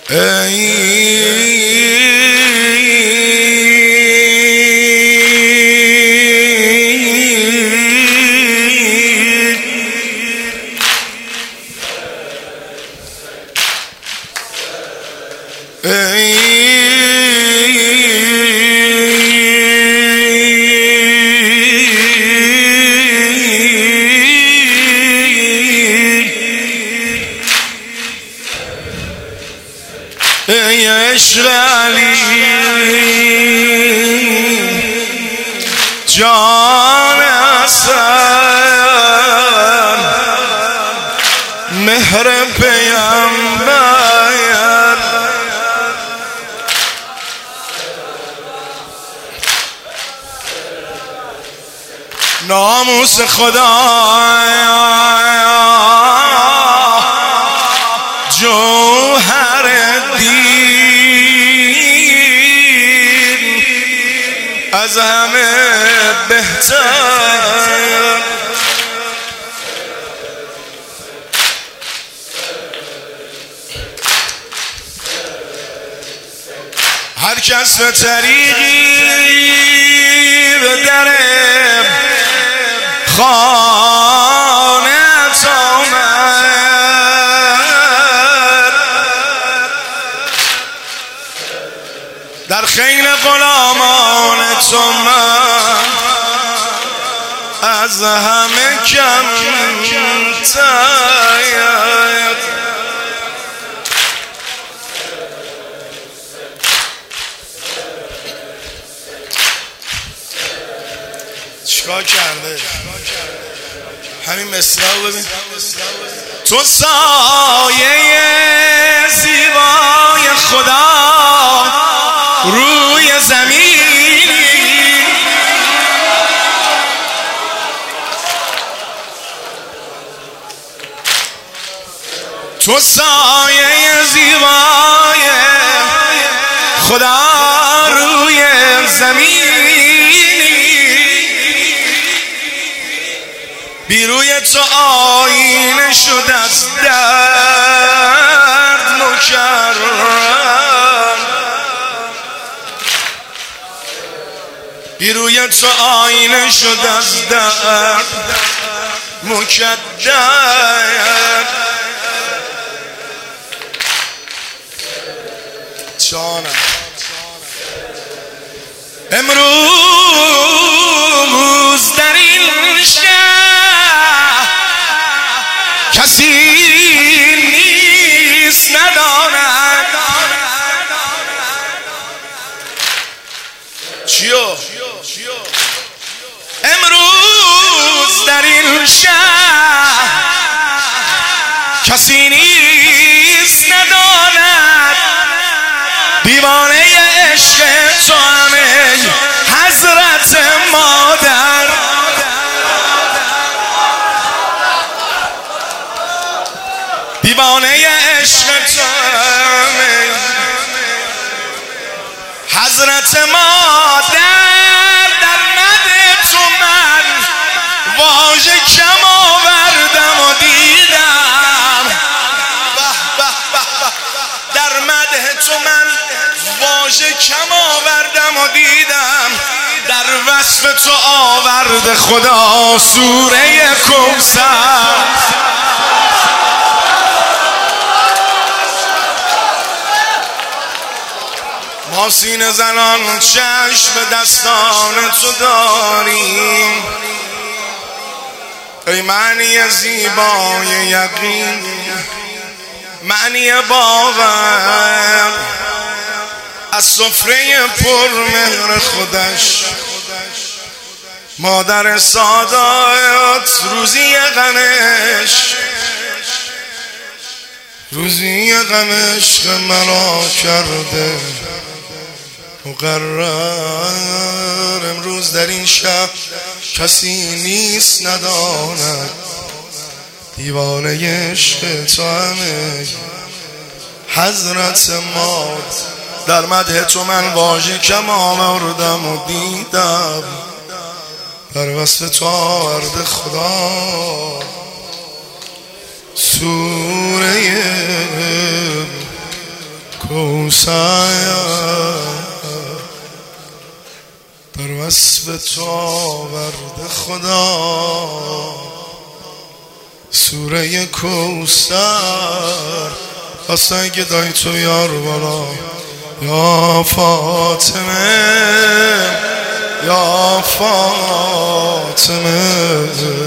ای عشق علی جان حسن مهر پیامبر ناموس خدا جوهر دین از همه بهتر هر کس به طریقی به در خانه آمد در خیل غلامان تو من از همه کمتر چیکار کرده همین مصرعو ببین تو سایه زیبای خدا روی زمینی تو سایه زیبای خدا روی زمینی بی روی تو آینه شد از درد مکرر بی روی تو آینه شد از درد مکدر جانم امروز در این شهر کسی نیست نداند چیو امروز در این شهر کسی نیست نداند دیوانه عشق تو همه حضرت مادر دیوانه عشق تو همه حضرت مادر در مده تو من واژه کم آوردم و دیدم در مده تو من واژه کم آوردم و دیدم در وصف تو آورد خدا سوره کوثر ما سینه زنان چشم دستان تو داریم ای معنی زیبای یقین معنی باور از سفره پر مهر خودش مادر سادات روزی غمش مرا کرده مقرر امروز در این شب کسی نیست نداند دیوانه عشق تو همه حضرت ماد در مده تو من واژه کم آوردم و دیدم در وصف تو آورد خدا سوره کوثر در وصف تو آورده خدا سوره کوثر. خواستن که دای تو یار بالا یا فاطمه یا فاطمه